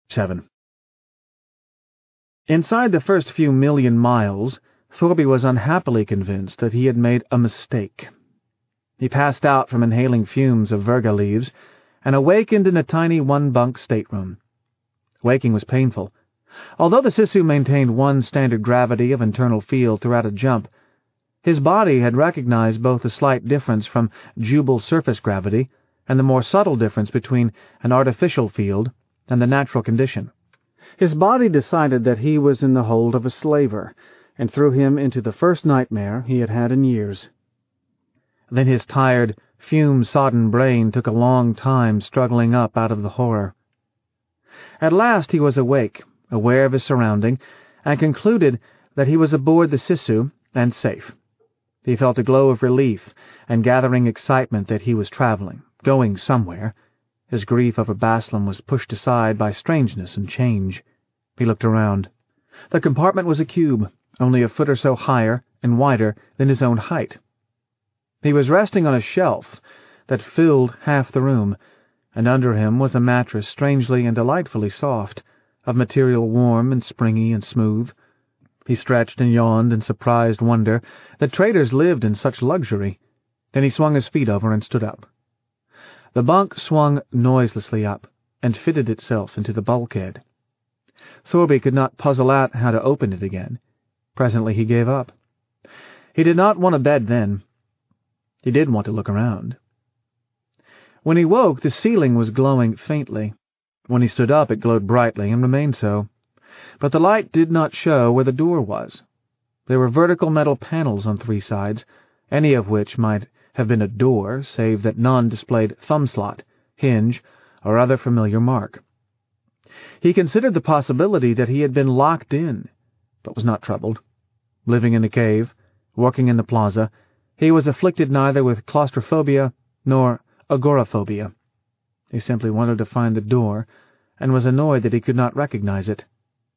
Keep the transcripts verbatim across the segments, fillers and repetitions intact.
Seven. Inside the first few million miles, Thorby was unhappily convinced that he had made a mistake. He passed out from inhaling fumes of virga leaves and awakened in a tiny one-bunk stateroom. Waking was painful. Although the Sisu maintained one standard gravity of internal field throughout a jump, his body had recognized both the slight difference from Jubal surface gravity and the more subtle difference between an artificial field and the natural condition. His body decided that he was in the hold of a slaver, and threw him into the first nightmare he had had in years. Then his tired, fume-sodden brain took a long time struggling up out of the horror. At last he was awake, aware of his surrounding, and concluded that he was aboard the Sisu and safe. He felt a glow of relief and gathering excitement that he was traveling, going somewhere. His grief over Baslam was pushed aside by strangeness and change. He looked around. The compartment was a cube, only a foot or so higher and wider than his own height. He was resting on a shelf that filled half the room, and under him was a mattress strangely and delightfully soft, of material warm and springy and smooth. He stretched and yawned in surprised wonder that traders lived in such luxury. Then he swung his feet over and stood up. The bunk swung noiselessly up and fitted itself into the bulkhead. Thorby could not puzzle out how to open it again. Presently he gave up. He did not want a bed then. He did want to look around. When he woke, the ceiling was glowing faintly. When he stood up, it glowed brightly and remained so. But the light did not show where the door was. There were vertical metal panels on three sides, any of which might have been a door, save that none displayed thumb slot, hinge, or other familiar mark. He considered the possibility that he had been locked in, but was not troubled. Living in a cave, working in the plaza, he was afflicted neither with claustrophobia nor agoraphobia. He simply wanted to find the door, and was annoyed that he could not recognize it.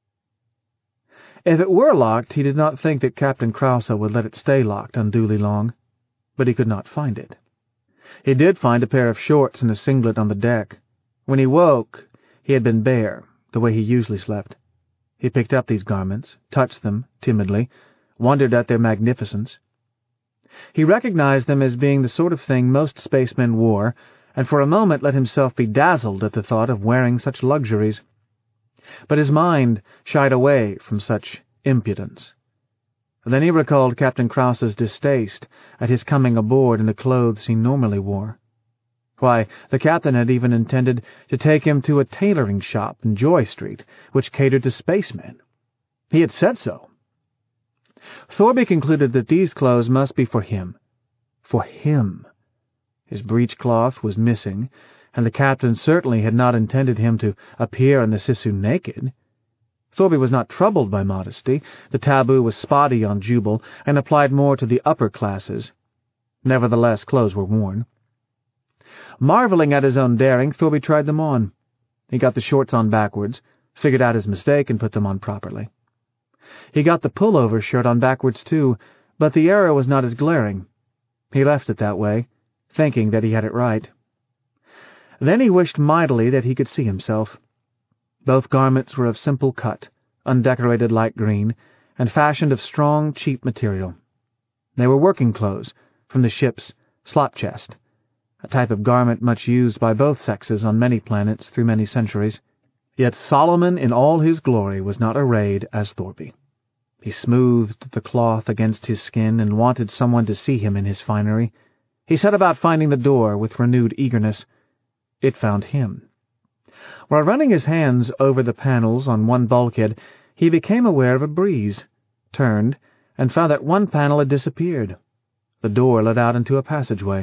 If it were locked, he did not think that Captain Krause would let it stay locked unduly long, but he could not find it. He did find a pair of shorts and a singlet on the deck. When he woke, he had been bare, the way he usually slept. He picked up these garments, touched them timidly, wondered at their magnificence. He recognized them as being the sort of thing most spacemen wore, and for a moment let himself be dazzled at the thought of wearing such luxuries. But his mind shied away from such impudence. Then he recalled Captain Krause's distaste at his coming aboard in the clothes he normally wore. Why, the captain had even intended to take him to a tailoring shop in Joy Street, which catered to spacemen. He had said so. Thorby concluded that these clothes must be for him. For him. His breechcloth was missing, and the captain certainly had not intended him to appear in the Sisu naked. Thorby was not troubled by modesty. The taboo was spotty on Jubal, and applied more to the upper classes. Nevertheless, clothes were worn. Marveling at his own daring, Thorby tried them on. He got the shorts on backwards, figured out his mistake, and put them on properly. He got the pullover shirt on backwards, too, but the error was not as glaring. He left it that way, thinking that he had it right. Then he wished mightily that he could see himself. Both garments were of simple cut, undecorated light green, and fashioned of strong, cheap material. They were working clothes, from the ship's slop chest, a type of garment much used by both sexes on many planets through many centuries. Yet Solomon in all his glory was not arrayed as Thorby. He smoothed the cloth against his skin and wanted someone to see him in his finery. He set about finding the door with renewed eagerness. It found him. While running his hands over the panels on one bulkhead, he became aware of a breeze, turned, and found that one panel had disappeared. The door led out into a passageway.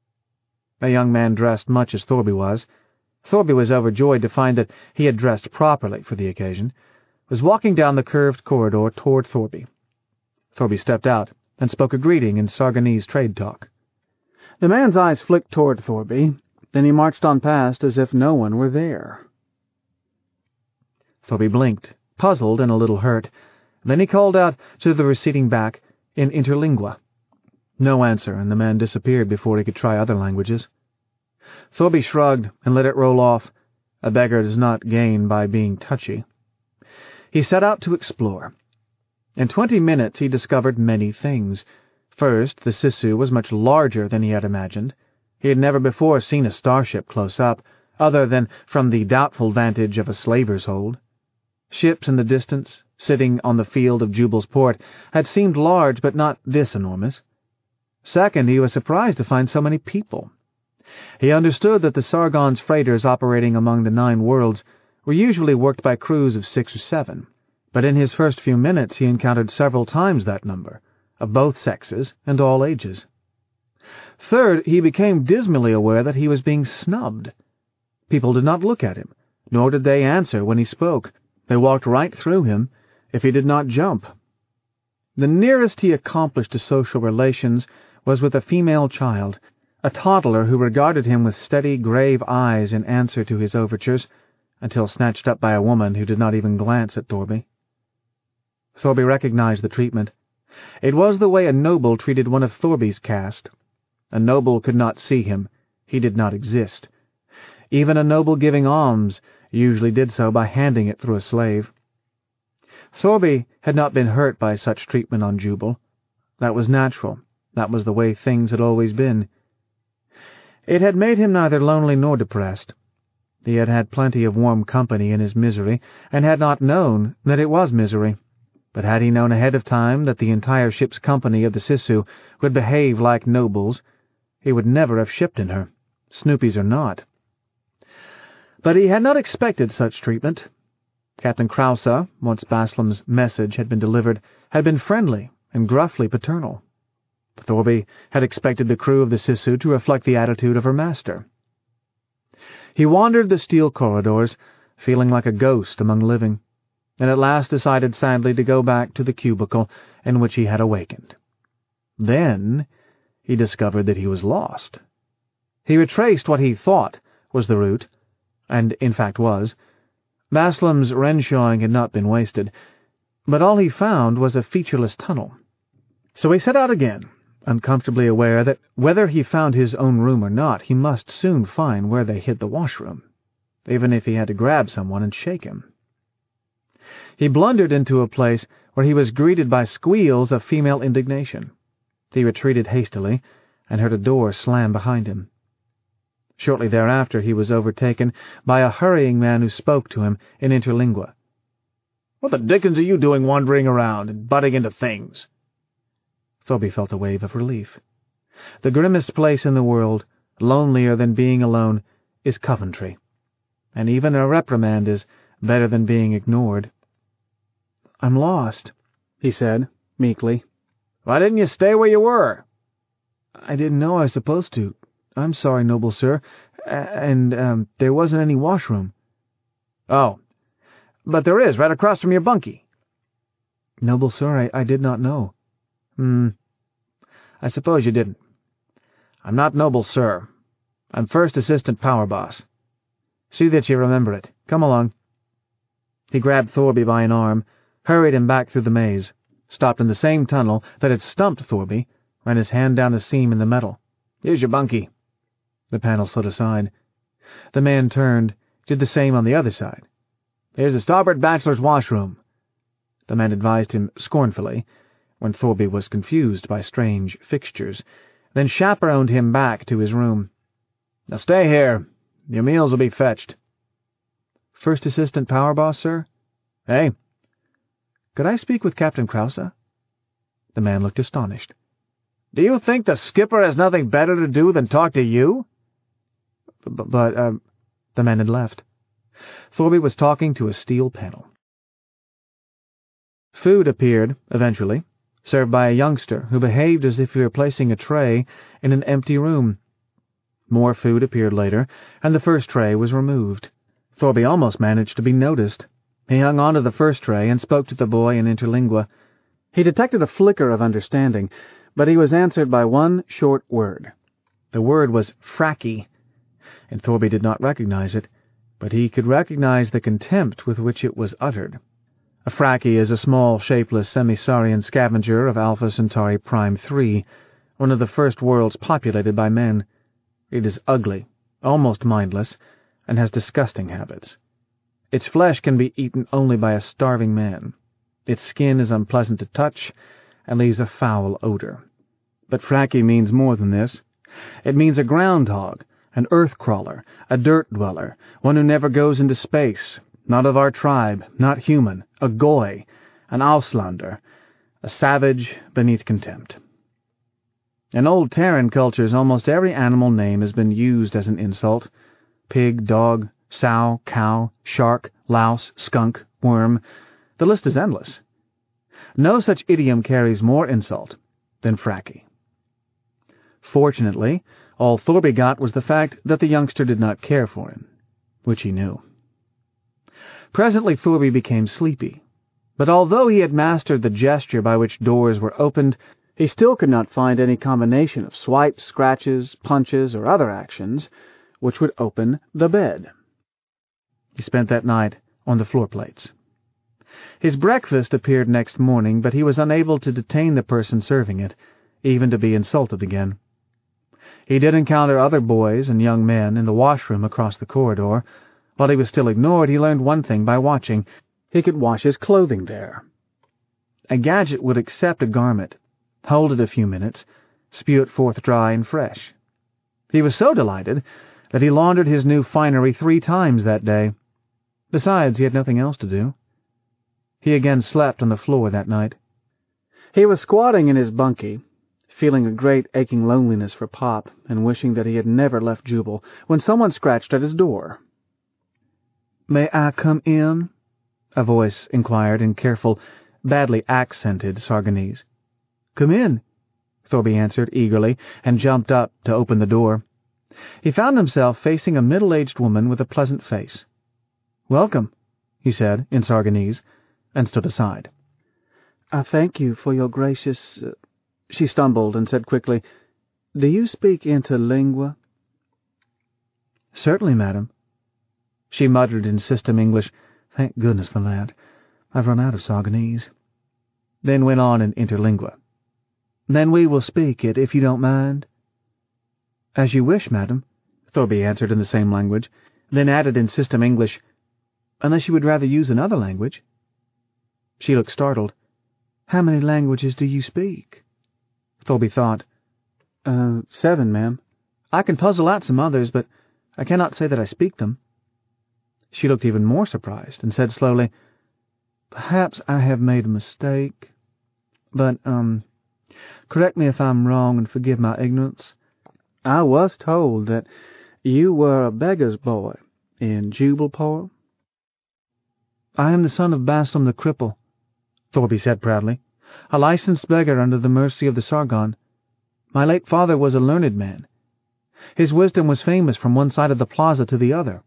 A young man dressed much as Thorby was. Thorby was overjoyed to find that he had dressed properly for the occasion, was walking down the curved corridor toward Thorby. Thorby stepped out and spoke a greeting in Sargonese trade talk. The man's eyes flicked toward Thorby, then he marched on past as if no one were there. Thorby blinked, puzzled and a little hurt. Then he called out to the receding back in interlingua. No answer, and the man disappeared before he could try other languages. Thorby shrugged and let it roll off. A beggar does not gain by being touchy. He set out to explore. In twenty minutes he discovered many things. First, the Sisu was much larger than he had imagined. He had never before seen a starship close up, other than from the doubtful vantage of a slaver's hold. Ships in the distance, sitting on the field of Jubal's port, had seemed large but not this enormous. Second, he was surprised to find so many people. He understood that the Sargon's freighters operating among the nine worlds were usually worked by crews of six or seven, but in his first few minutes he encountered several times that number, of both sexes and all ages. Third, he became dismally aware that he was being snubbed. People did not look at him, nor did they answer when he spoke. They walked right through him if he did not jump. The nearest he accomplished to social relations was with a female child, a toddler who regarded him with steady, grave eyes in answer to his overtures, until snatched up by a woman who did not even glance at Thorby. Thorby recognized the treatment. It was the way a noble treated one of Thorby's caste. A noble could not see him. He did not exist. Even a noble giving alms usually did so by handing it through a slave. Thorby had not been hurt by such treatment on Jubal. That was natural. That was the way things had always been. It had made him neither lonely nor depressed. He had had plenty of warm company in his misery, and had not known that it was misery. But had he known ahead of time that the entire ship's company of the Sisu would behave like nobles, he would never have shipped in her, Snoopy's or not. But he had not expected such treatment. Captain Krausa, once Baslam's message had been delivered, had been friendly and gruffly paternal. Thorby had expected the crew of the Sisu to reflect the attitude of her master. He wandered the steel corridors, feeling like a ghost among living, and at last decided sadly to go back to the cubicle in which he had awakened. Then he discovered that he was lost. He retraced what he thought was the route, and in fact was. Baslam's Renshawing had not been wasted, but all he found was a featureless tunnel. So he set out again, uncomfortably aware that whether he found his own room or not, he must soon find where they hid the washroom, even if he had to grab someone and shake him. He blundered into a place where he was greeted by squeals of female indignation. He retreated hastily and heard a door slam behind him. Shortly thereafter he was overtaken by a hurrying man who spoke to him in interlingua. "What the dickens are you doing wandering around and butting into things?" Thorby felt a wave of relief. The grimmest place in the world, lonelier than being alone, is Coventry, and even a reprimand is better than being ignored. "I'm lost," he said, meekly. "Why didn't you stay where you were?" "I didn't know I was supposed to. I'm sorry, noble sir, and um, there wasn't any washroom." "Oh, but there is, right across from your bunkie." "Noble sir, I, I did not know." "Hmm, I suppose you didn't. I'm not noble sir. I'm first assistant power boss. See that you remember it. Come along." He grabbed Thorby by an arm, hurried him back through the maze, stopped in the same tunnel that had stumped Thorby, ran his hand down a seam in the metal. "Here's your bunkie." The panel slid aside. The man turned, did the same on the other side. "Here's the starboard bachelor's washroom," the man advised him scornfully, when Thorby was confused by strange fixtures, then chaperoned him back to his room. "Now stay here. Your meals will be fetched." "First assistant power boss, sir?" "Hey?" "Could I speak with Captain Krausa?" The man looked astonished. "Do you think the skipper has nothing better to do than talk to you?" But, but uh, the man had left. Thorby was talking to a steel panel. Food appeared, eventually, served by a youngster who behaved as if he were placing a tray in an empty room. More food appeared later, and the first tray was removed. Thorby almost managed to be noticed. He hung on to the first tray and spoke to the boy in interlingua. He detected a flicker of understanding, but he was answered by one short word. The word was frackie, and Thorby did not recognize it, but he could recognize the contempt with which it was uttered. A frackie is a small, shapeless, semi-saurian scavenger of Alpha Centauri Prime three, one of the first worlds populated by men. It is ugly, almost mindless, and has disgusting habits. Its flesh can be eaten only by a starving man. Its skin is unpleasant to touch and leaves a foul odor. But Frackie means more than this. It means a groundhog, an earth crawler, a dirt dweller, one who never goes into space, not of our tribe, not human, a goy, an Auslander, a savage beneath contempt. In old Terran cultures, almost every animal name has been used as an insult. Pig, dog, sow, cow, shark, louse, skunk, worm. The list is endless. No such idiom carries more insult than Frackie. Fortunately, all Thorby got was the fact that the youngster did not care for him, which he knew. Presently Thorby became sleepy, but although he had mastered the gesture by which doors were opened, he still could not find any combination of swipes, scratches, punches, or other actions which would open the bed. He spent that night on the floor plates. His breakfast appeared next morning, but he was unable to detain the person serving it, even to be insulted again. He did encounter other boys and young men in the washroom across the corridor. While he was still ignored, he learned one thing by watching. He could wash his clothing there. A gadget would accept a garment, hold it a few minutes, spew it forth dry and fresh. He was so delighted that he laundered his new finery three times that day. Besides, he had nothing else to do. He again slept on the floor that night. He was squatting in his bunkie, feeling a great aching loneliness for Pop and wishing that he had never left Jubal, when someone scratched at his door. "May I come in?" a voice inquired in careful, badly accented Sargonese. "Come in," Thorby answered eagerly, and jumped up to open the door. He found himself facing a middle-aged woman with a pleasant face. "Welcome," he said in Sargonese, and stood aside. "I thank you for your gracious—" Uh, she stumbled and said quickly, "Do you speak interlingua?" "Certainly, madam." She muttered in system English, "Thank goodness for that. I've run out of Sargonese." Then went on in interlingua. "Then we will speak it, if you don't mind." "As you wish, madam," Thorby answered in the same language, then added in system English, "Unless you would rather use another language." She looked startled. "How many languages do you speak?" Thorby thought. Uh, seven, ma'am. I can puzzle out some others, but I cannot say that I speak them." She looked even more surprised and said slowly, "Perhaps I have made a mistake, but, um, correct me if I'm wrong and forgive my ignorance. I was told that you were a beggar's boy in Jubalport." "I am the son of Baslam the Cripple," Thorby said proudly, "a licensed beggar under the mercy of the Sargon. My late father was a learned man. His wisdom was famous from one side of the plaza to the other."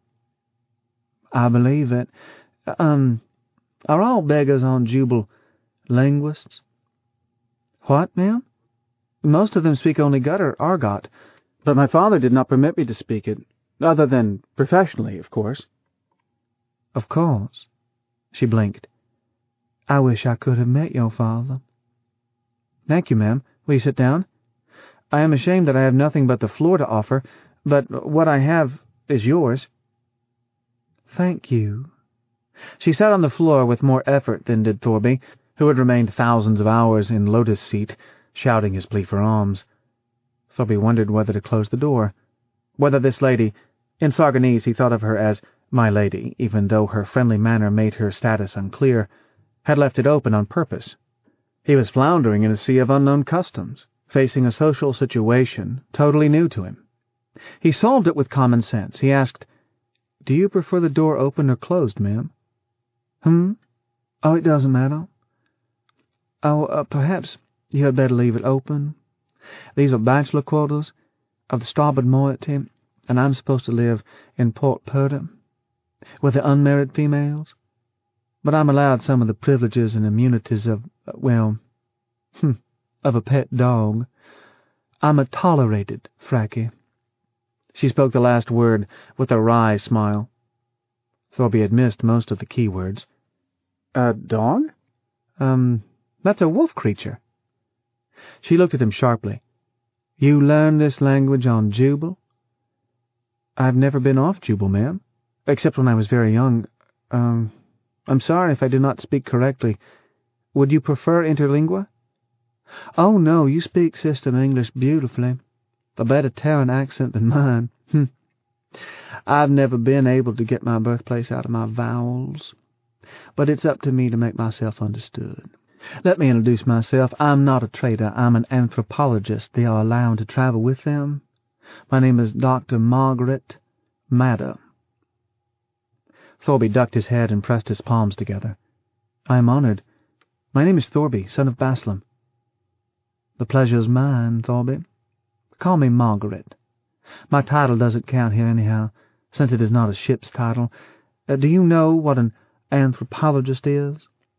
"I believe it. Um, are all beggars on Jubal linguists?" "What, ma'am?" "Most of them speak only gutter argot, but my father did not permit me to speak it, other than professionally, of course." "Of course." She blinked. "I wish I could have met your father." "Thank you, ma'am. Will you sit down? I am ashamed that I have nothing but the floor to offer, but what I have is yours." "Thank you." She sat on the floor with more effort than did Thorby, who had remained thousands of hours in Lotus Seat, shouting his plea for alms. Thorby wondered whether to close the door, whether this lady, in Sargonese he thought of her as my lady, even though her friendly manner made her status unclear, had left it open on purpose. He was floundering in a sea of unknown customs, facing a social situation totally new to him. He solved it with common sense. He asked, "Do you prefer the door open or closed, ma'am?" "Hmm? Oh, it doesn't matter." "Oh, uh, perhaps you had better leave it open. These are bachelor quarters of the starboard moiety, and I'm supposed to live in Port Purta with the unmarried females. But I'm allowed some of the privileges and immunities of, well, of a pet dog. I'm a tolerated Frackie." She spoke the last word with a wry smile. Thorby had missed most of the key words. "A dog?" Um, that's a wolf creature." She looked at him sharply. "You learned this language on Jubal?" "I've never been off Jubal, ma'am. except when I was very young. Um, I'm sorry if I do not speak correctly. Would you prefer interlingua? Oh, no, you speak system English beautifully. A better Terran accent than mine. Hm. I've never been able to get my birthplace out of my vowels, but it's up to me to make myself understood. Let me introduce myself. I'm not a trader. I'm an anthropologist. They are allowed to travel with them. My name is Doctor Margaret Madder. Thorby ducked his head and pressed his palms together. I am honored. My name is Thorby, son of Baslam. The pleasure's mine, Thorby. Call me Margaret. My title doesn't count here anyhow, since it is not a ship's title. Uh, do you know what an anthropologist is?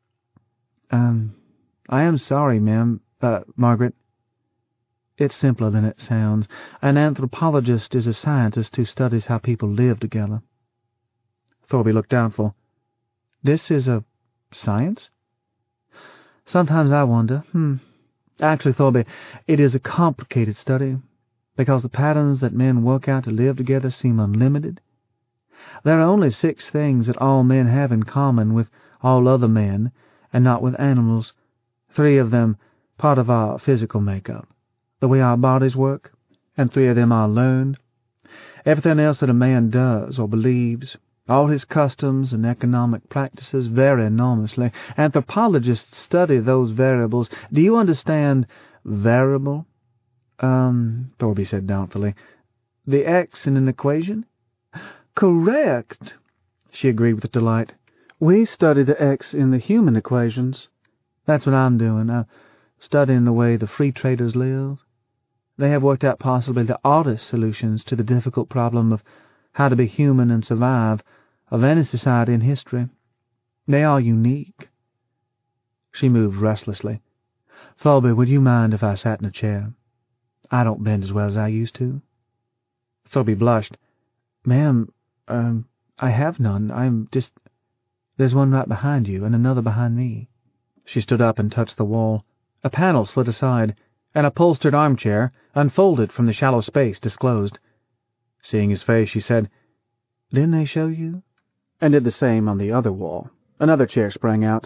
Um, I am sorry, ma'am, uh, Margaret. It's simpler than it sounds. An anthropologist is a scientist who studies how people live together. Thorby looked doubtful. This is a science? Sometimes I wonder. Hmm. Actually, Thorby, it is a complicated study, because the patterns that men work out to live together seem unlimited. There are only six things that all men have in common with all other men, and not with animals. Three of them part of our physical makeup, the way our bodies work, and three of them are learned. Everything else that a man does or believes, all his customs and economic practices, vary enormously. Anthropologists study those variables. Do you understand variable? Um, Thorby said doubtfully. The X in an equation? Correct, she agreed with delight. We study the X in the human equations. That's what I'm doing. I'm studying the way the free traders live. They have worked out possibly the oddest solutions to the difficult problem of how to be human and survive of any society in history. They are unique. She moved restlessly. Thorby, would you mind if I sat in a chair? I don't bend as well as I used to. Thorby blushed. Ma'am, um, I have none. I'm just... There's one right behind you, and another behind me. She stood up and touched the wall. A panel slid aside. An upholstered armchair, unfolded from the shallow space, disclosed. Seeing his face, she said, Didn't they show you? And did the same on the other wall. Another chair sprang out.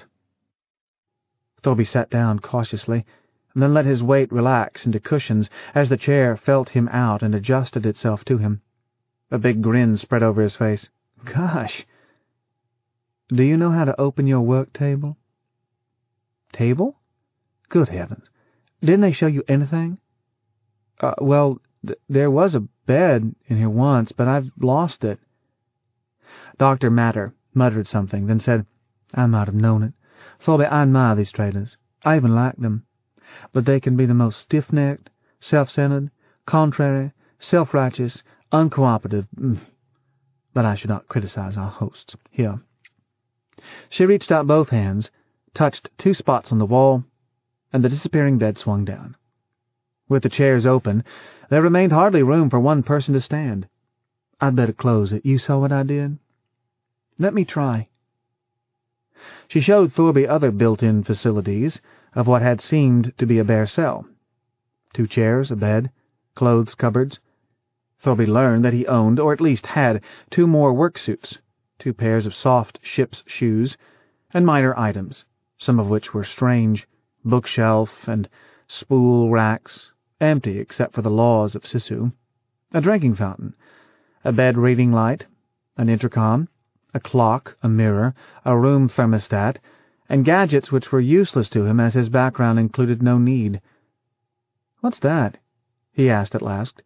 Thorby sat down cautiously, and then let his weight relax into cushions as the chair felt him out and adjusted itself to him. A big grin spread over his face. Gosh! Do you know how to open your work table? Table? Good heavens. Didn't they show you anything? Uh, well, th there was a bed in here once, but I've lost it. Doctor Madder muttered something, then said, I might have known it. Thorby, I admire these traders. I even like them. But they can be the most stiff-necked, self-centered, contrary, self-righteous, uncooperative. But I should not criticize our hosts. Here. She reached out both hands, touched two spots on the wall, and the disappearing bed swung down. With the chairs open, there remained hardly room for one person to stand. I'd better close it. You saw what I did? Let me try. She showed Thorby other built-in facilities of what had seemed to be a bare cell. Two chairs, a bed, clothes cupboards. Thorby learned that he owned, or at least had, two more work suits, two pairs of soft ship's shoes, and minor items, some of which were strange, bookshelf and spool racks, empty except for the laws of Sisu, a drinking fountain, a bed reading light, an intercom, a clock, a mirror, a room thermostat, and gadgets which were useless to him as his background included no need. What's that? He asked at last.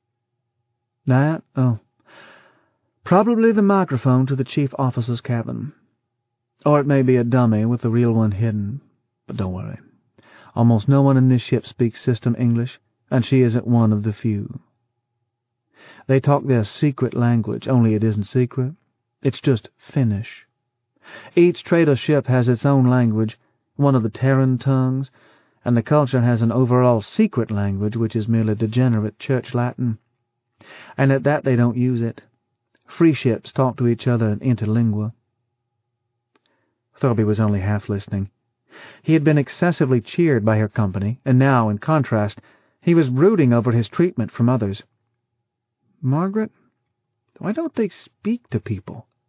That? Oh. Probably the microphone to the chief officer's cabin. Or it may be a dummy with the real one hidden. But don't worry. Almost no one in this ship speaks system English, and she isn't one of the few. They talk their secret language, only it isn't secret. It's just Finnish. Each trader ship has its own language, one of the Terran tongues, and the culture has an overall secret language which is merely degenerate Church Latin. And at that they don't use it. Free ships talk to each other in interlingua. Thorby was only half listening. He had been excessively cheered by her company, and now, in contrast, he was brooding over his treatment from others. Margaret, why don't they speak to people?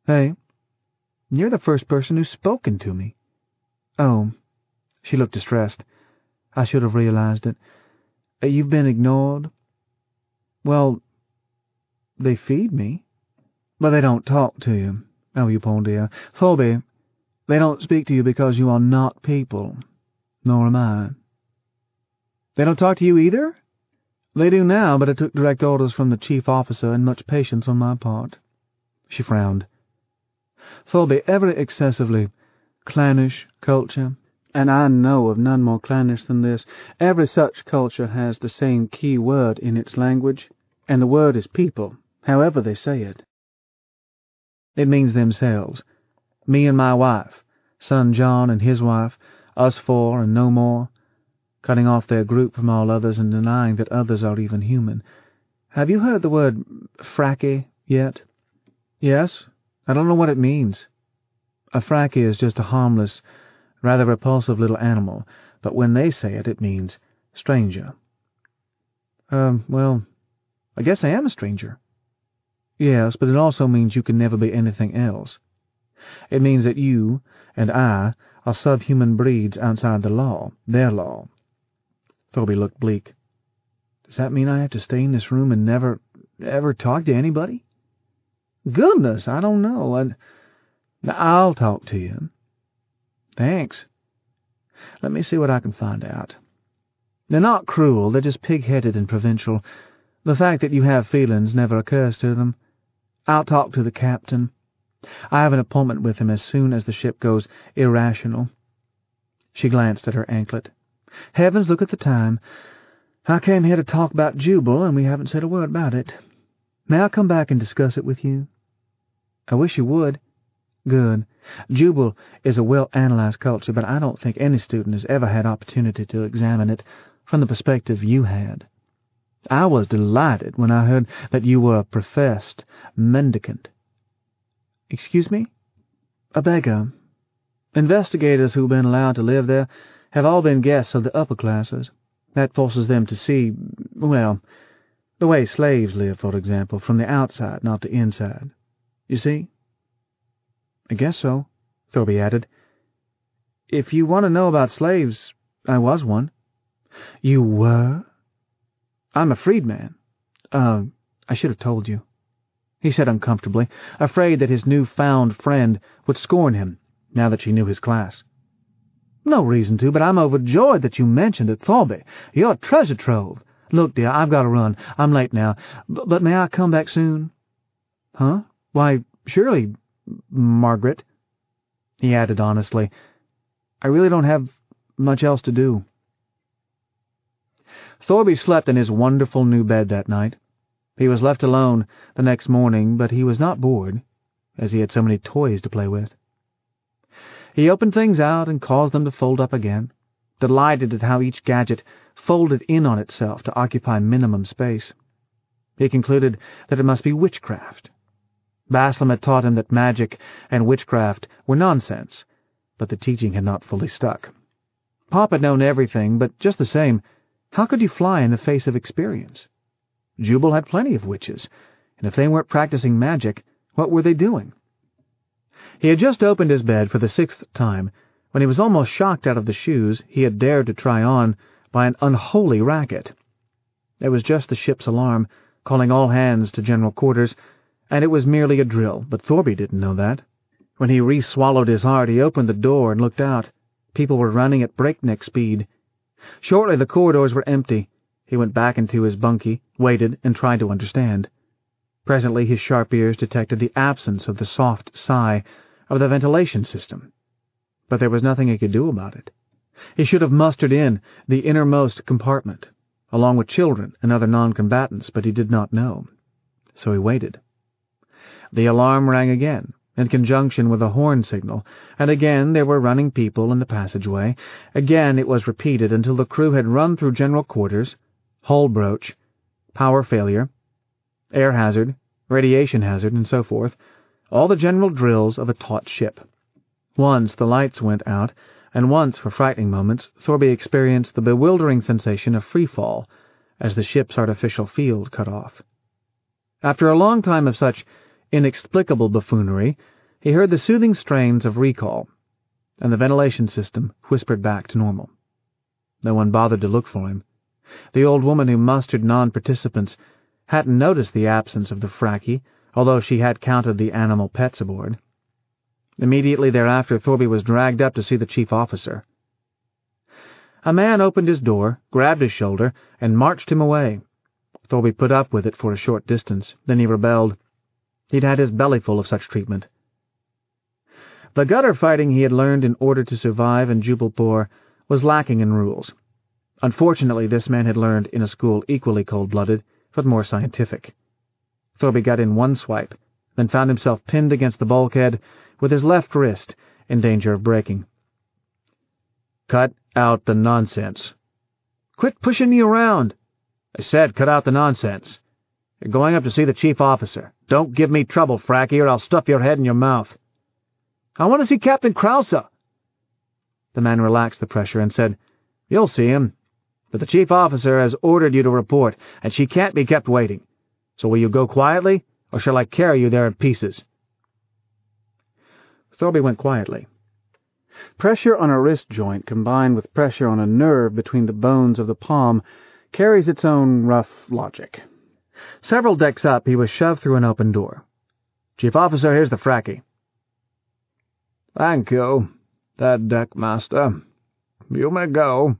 Hey, you're the first person who's spoken to me. Oh, she looked distressed. I should have realized it. You've been ignored? Well, they feed me. But they don't talk to you. Oh, you poor dear. Thorby, they don't speak to you because you are not people. Nor am I. They don't talk to you either? They do now, but it took direct orders from the chief officer and much patience on my part. She frowned. Thorby, every excessively clannish culture, and I know of none more clannish than this, every such culture has the same key word in its language, and the word is people, however they say it. It means themselves. Me and my wife, son John and his wife, us four and no more, cutting off their group from all others and denying that others are even human. Have you heard the word frackie yet? Yes? I don't know what it means. A frackie is just a harmless, rather repulsive little animal, but when they say it, it means stranger. Um, well, I guess I am a stranger. Yes, but it also means you can never be anything else. It means that you and I are subhuman breeds outside the law, their law. Thorby looked bleak. Does that mean I have to stay in this room and never, ever talk to anybody? Goodness, I don't know. I'd, I'll talk to you. Thanks. Let me see what I can find out. They're not cruel, they're just pig-headed and provincial. The fact that you have feelings never occurs to them. I'll talk to the captain. I have an appointment with him as soon as the ship goes irrational. She glanced at her anklet. Heavens, look at the time. I came here to talk about Jubal, and we haven't said a word about it. May I come back and discuss it with you? I wish you would. Good. Jubal is a well-analyzed culture, but I don't think any student has ever had opportunity to examine it from the perspective you had. I was delighted when I heard that you were a professed mendicant. Excuse me? A beggar. Investigators who've been allowed to live there have all been guests of the upper classes. That forces them to see, well, the way slaves live, for example, from the outside, not the inside. You see? I guess so, Thorby added. If you want to know about slaves, I was one. You were? I'm a freedman. Uh, I should have told you, he said uncomfortably, afraid that his new-found friend would scorn him, now that she knew his class. No reason to, but I'm overjoyed that you mentioned it, Thorby. You're a treasure trove. Look, dear, I've got to run. I'm late now. B- but may I come back soon? Huh? Why, surely, Margaret, he added honestly. I really don't have much else to do. Thorby slept in his wonderful new bed that night. He was left alone the next morning, but he was not bored, as he had so many toys to play with. He opened things out and caused them to fold up again, delighted at how each gadget folded in on itself to occupy minimum space. He concluded that it must be witchcraft. Baslam had taught him that magic and witchcraft were nonsense, but the teaching had not fully stuck. Pop had known everything, but just the same, how could you fly in the face of experience? Jubal had plenty of witches, and if they weren't practicing magic, what were they doing? He had just opened his bed for the sixth time when he was almost shocked out of the shoes he had dared to try on by an unholy racket. It was just the ship's alarm, calling all hands to general quarters, and it was merely a drill, but Thorby didn't know that. When he re-swallowed his heart, he opened the door and looked out. People were running at breakneck speed. Shortly the corridors were empty. He went back into his bunkie, waited, and tried to understand. Presently his sharp ears detected the absence of the soft sigh of the ventilation system. But there was nothing he could do about it. He should have mustered in the innermost compartment, along with children and other non-combatants, but he did not know. So he waited. The alarm rang again, in conjunction with a horn signal, and again there were running people in the passageway. Again it was repeated until the crew had run through general quarters, hull broach, power failure, air hazard, radiation hazard, and so forth, all the general drills of a taut ship. Once the lights went out, and once, for frightening moments, Thorby experienced the bewildering sensation of free-fall as the ship's artificial field cut off. After a long time of such inexplicable buffoonery, He heard the soothing strains of Recall, and the ventilation system whispered back to normal. No one bothered to look for him. The old woman who mustered non-participants hadn't noticed the absence of the Frackie, although she had counted the animal pets aboard. Immediately thereafter, Thorby was dragged up to see the chief officer. A man opened his door, grabbed his shoulder, and marched him away. Thorby put up with it for a short distance, then he rebelled. He'd had his belly full of such treatment. The gutter fighting he had learned in order to survive in Jubbulpore was lacking in rules. Unfortunately, this man had learned in a school equally cold-blooded, but more scientific. Thorby got in one swipe, then found himself pinned against the bulkhead with his left wrist in danger of breaking. "Cut out the nonsense." "Quit pushing me around." "I said cut out the nonsense. You're going up to see the chief officer. Don't give me trouble, Frackie, or I'll stuff your head in your mouth." "I want to see Captain Krause." The man relaxed the pressure and said, "You'll see him, but the chief officer has ordered you to report, and she can't be kept waiting. So will you go quietly, or shall I carry you there in pieces?" Thorby went quietly. Pressure on a wrist joint combined with pressure on a nerve between the bones of the palm carries its own rough logic. Several decks up, he was shoved through an open door. "Chief officer, here's the Frackie." "Thank you, Dead Deck Master. You may go."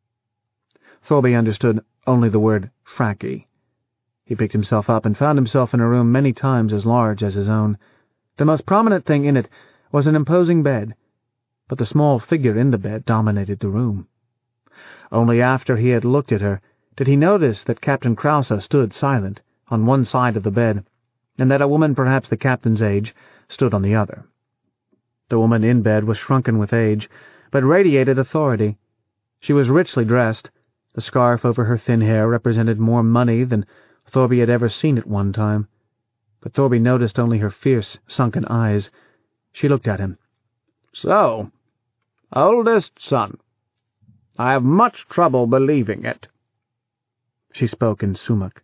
Thorby understood only the word Frackie. He picked himself up and found himself in a room many times as large as his own. The most prominent thing in it was an imposing bed, but the small figure in the bed dominated the room. Only after he had looked at her did he notice that Captain Krause stood silent on one side of the bed, and that a woman perhaps the captain's age stood on the other. The woman in bed was shrunken with age, but radiated authority. She was richly dressed. The scarf over her thin hair represented more money than Thorby had ever seen at one time, but Thorby noticed only her fierce, sunken eyes. She looked at him. "So, oldest son, I have much trouble believing it." She spoke in Sumac.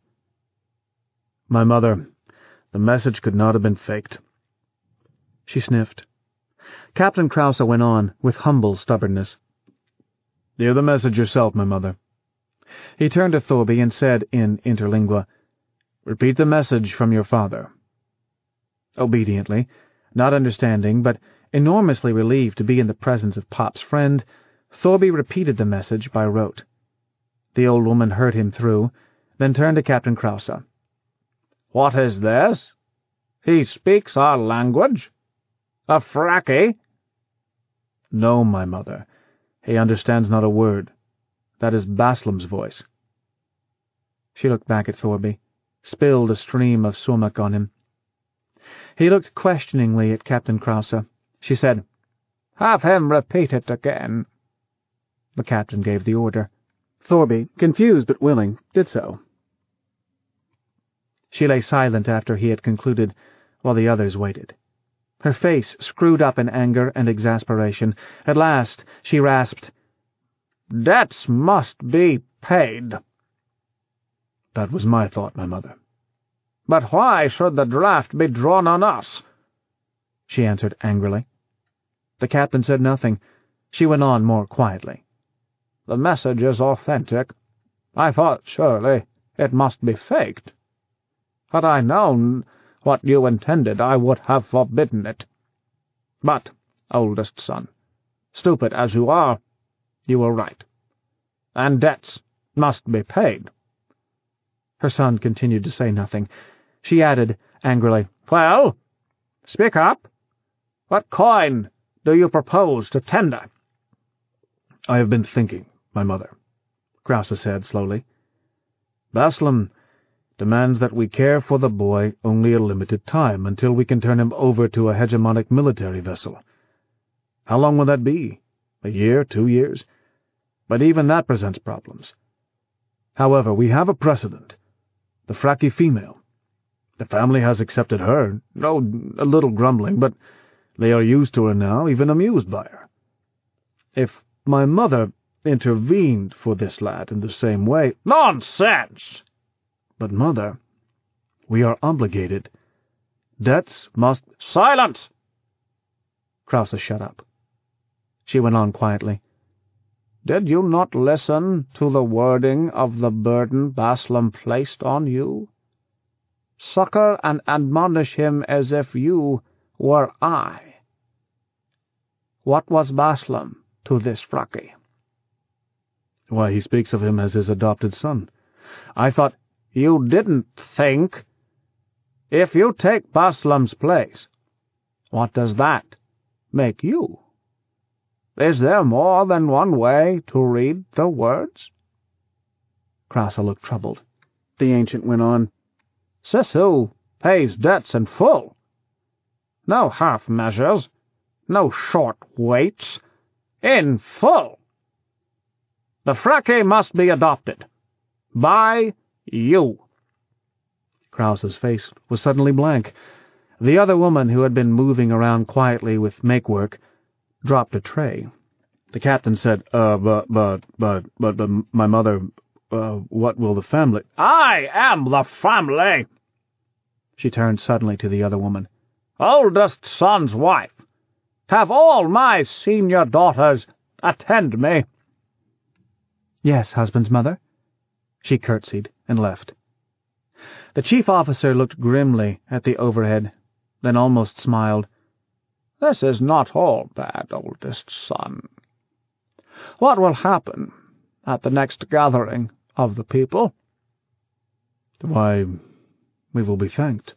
"My mother, the message could not have been faked." She sniffed. Captain Krause went on, with humble stubbornness. "Hear the message yourself, my mother." He turned to Thorby and said in interlingua, "Repeat the message from your father." Obediently, not understanding, but enormously relieved to be in the presence of Pop's friend, Thorby repeated the message by rote. The old woman heard him through, then turned to Captain Krause. "What is this? He speaks our language? A Frackie?" "No, my mother. He understands not a word. That is Baslam's voice." She looked back at Thorby, spilled a stream of sumac on him. He looked questioningly at Captain Krause. She said, "Have him repeat it again." The captain gave the order. Thorby, confused but willing, did so. She lay silent after he had concluded, while the others waited. Her face screwed up in anger and exasperation. At last she rasped, "Debts must be paid." "That was my thought, my mother." "But why should the draft be drawn on us?" she answered angrily. The captain said nothing. She went on more quietly. "The message is authentic. I thought surely it must be faked. Had I known what you intended, I would have forbidden it. But, oldest son, stupid as you are, you were right. And debts must be paid." Her son continued to say nothing. She added angrily, "Well, speak up. What coin do you propose to tender?" "I have been thinking, my mother," Krause said slowly. "Baslam demands that we care for the boy only a limited time, until we can turn him over to a hegemonic military vessel. How long will that be? A year, two years? But even that presents problems. However, we have a precedent. The Frackie female. The family has accepted her, oh, a little grumbling, but they are used to her now, even amused by her. If my mother intervened for this lad in the same way—" "Nonsense!" "But, mother, we are obligated. Debts must—" "Silence!" Krause shut up. She went on quietly. Did you not listen to the wording of the burden Baslam placed on you? Succor and admonish him as if you were I. What was Baslam to this Fraki? Why, he speaks of him as his adopted son. I thought— You didn't think. If you take Baslam's place, what does that make you? Is there more than one way to read the words? Krause looked troubled. The ancient went on. Sisu pays debts in full. No half measures, no short waits, in full. The Fraki must be adopted. By you. Krause's face was suddenly blank. The other woman, who had been moving around quietly with make-work, dropped a tray. The captain said, Uh, but, but, but, but, but my mother, uh, what will the family— I am the family! She turned suddenly to the other woman. Oldest son's wife. Have all my senior daughters attend me. Yes, husband's mother. She curtsied and left. The chief officer looked grimly at the overhead, then almost smiled. This is not all bad, oldest son. What will happen at the next gathering of the people? Why, we will be thanked.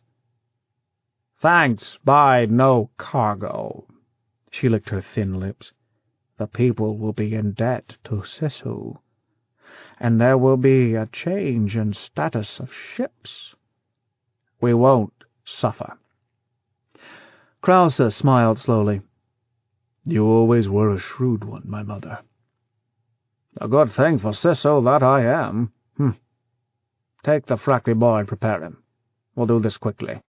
Thanks by no cargo. She licked her thin lips. The people will be in debt to Sisu, and there will be a change in status of ships. We won't suffer. Krause smiled slowly. You always were a shrewd one, my mother. A good thing for Sisu that I am. Hm. Take the Fraki boy and prepare him. We'll do this quickly.